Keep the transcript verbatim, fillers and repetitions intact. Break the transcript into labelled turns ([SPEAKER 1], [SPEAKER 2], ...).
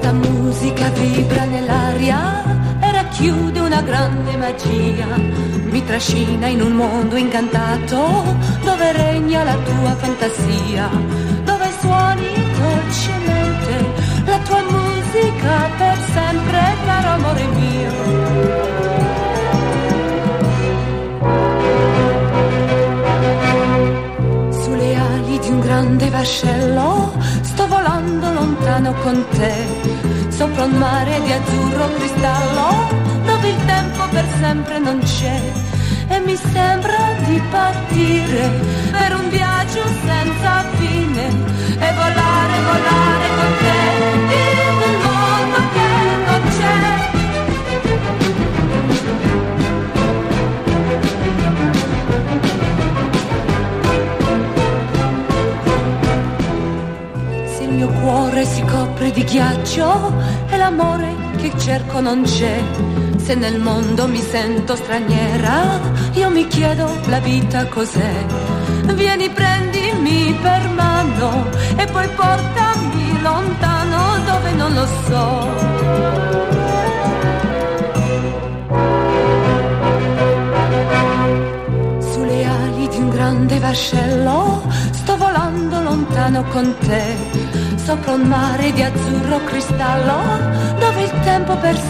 [SPEAKER 1] la musica vibra nell'aria e racchiude una grande magia. Mi trascina in un mondo incantato dove regna la tua fantasia, dove suoni dolcemente la tua musica per sempre, caro amore mio. Di un grande vascello sto volando lontano con te, sopra un mare di azzurro cristallo dove il tempo per sempre non c'è, e mi sembra di partire per un viaggio senza fine e volare, volare con te in un mondo che non c'è. Il mio cuore si copre di ghiaccio e l'amore che cerco non c'è. Se nel mondo mi sento straniera, io mi chiedo la vita cos'è. Vieni, prendimi per mano e poi portami lontano dove non lo so. Sulle ali di un grande vascello sto volando lontano con te, sopra un mare di azzurro cristallo dove il tempo per